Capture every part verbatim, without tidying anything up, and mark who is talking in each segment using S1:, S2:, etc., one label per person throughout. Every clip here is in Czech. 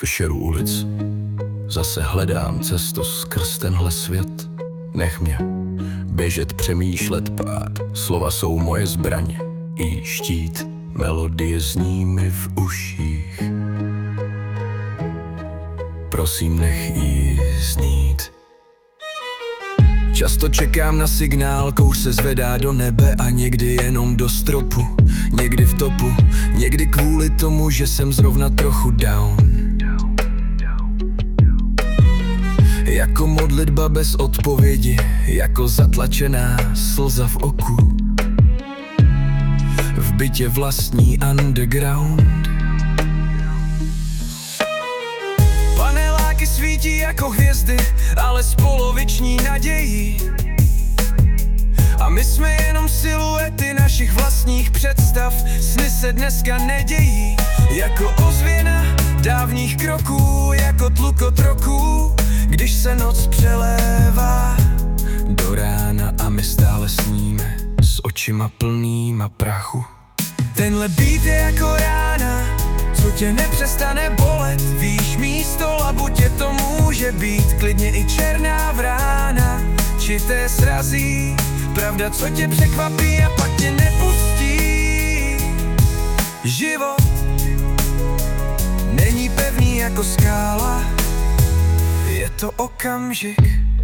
S1: v šeru ulic. Zase hledám cestu skrz tenhle svět. Nech mě běžet, přemýšlet, pát. Slova jsou moje zbraně i štít. Melodie zní mi v uších. Prosím, nech jí znít. Často čekám na signál, kouř se zvedá do nebe a někdy jenom do stropu. Někdy v topu, někdy kvůli tomu, že jsem zrovna trochu down. Jako modlitba bez odpovědi, jako zatlačená slza v oku. V bytě vlastní underground. Paneláky svítí jako hvězdy, ale s poloviční nadějí. A my jsme jenom siluety našich vlastních představ. Sny se dneska nedějí, jako ozvěna dávných kroků, jako tlukot roků, když se noc přelévá do rána a my stále sníme s očima plnýma prachu. Tenhle beat je jako rána, co tě nepřestane bolet. Víš místo labutě to může být klidně i černá vrána, či té srazí pravda, co tě překvapí a pak tě nepustí. Život není pevný jako skála, je to okamžik.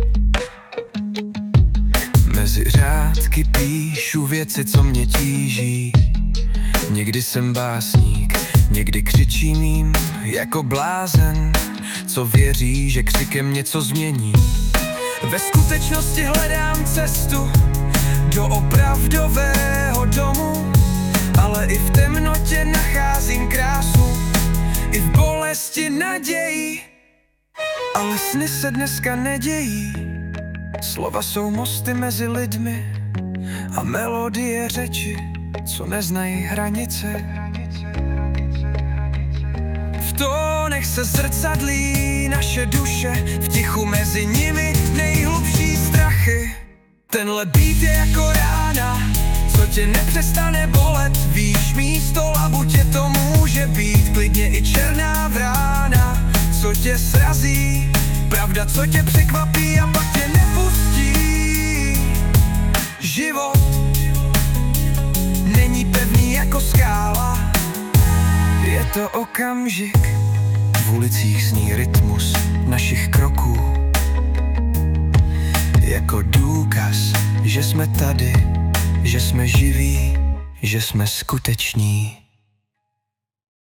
S1: Mezi řádky píšu věci, co mě tíží. Někdy jsem básník, někdy křičím jim jako blázen, co věří, že křikem něco změní. Ve skutečnosti hledám cestu do opravdového domu, ale i v temnotě nacházím krásu, i v bolesti naději. Ale sny se dneska nedějí, slova jsou mosty mezi lidmi a melodie řeči, co neznají hranice. V tónech se zrcadlí naše duše, v tichu mezi nimi nejhlubší strachy. Tenhle beat je jako rána, co tě nepřestane bolet. Víš místo labutě to může být klidně i černá vrána, co tě srazí, pravda, co tě překvapí a pak tě nepustí. Život není pevný jako skála, je to okamžik. V ulicích zní rytmus našich kroků, jako důkaz, že jsme tady, že jsme živí, že jsme skuteční.